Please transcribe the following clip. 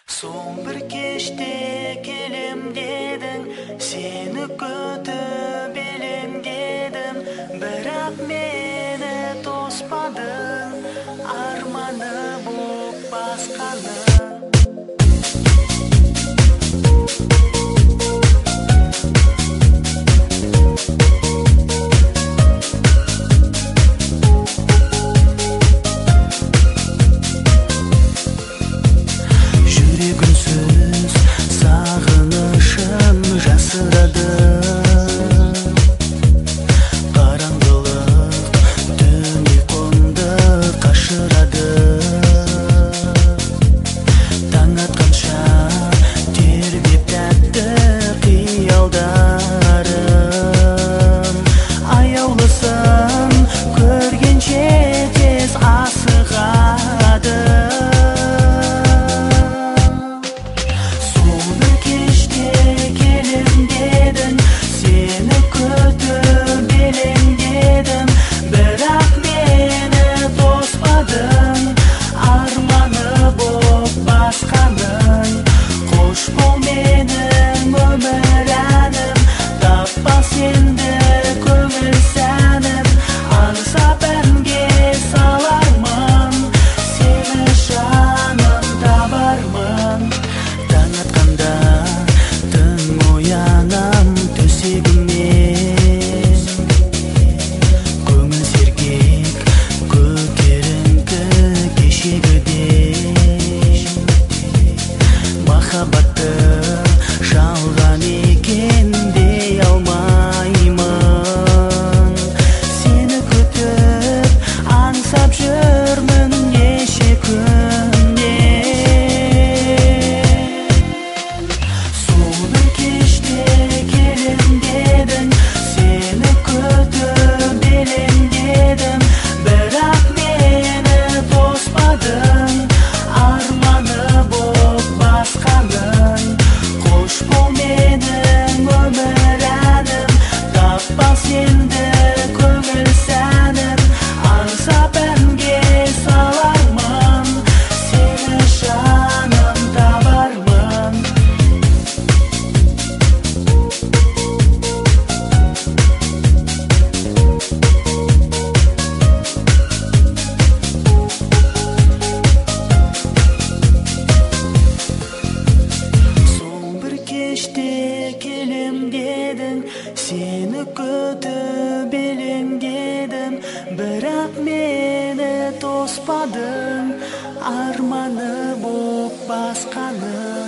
Son bir kechte kelem deding, seni kutib elem dedim, biroq meni to'smading, armoni bo'p boshqani. Жүрегімсіз сағынышым жасырады, қараңғылық түн ұйқымды қашырады. Таң атқанша тербеп тәтті қиялдарым, аяулысың көргенше тез асығады. Махаббатты жалған екен дей алмаймын, сені күтіп аңсап жүрмін неше күннен. Сол бір кеште келем дедің, сені күтіп елем дедім, бірақ мені тоспадың, арманы боп басқаның. Қош бол менің өмірәнім, таппас енді көңіл сәнім, аңсап әнге салармын, сені жаным табармын. Кеште келем дедің, сені күтіп елем дедім, бірақ мені тоспадың, арманы боп басқаның.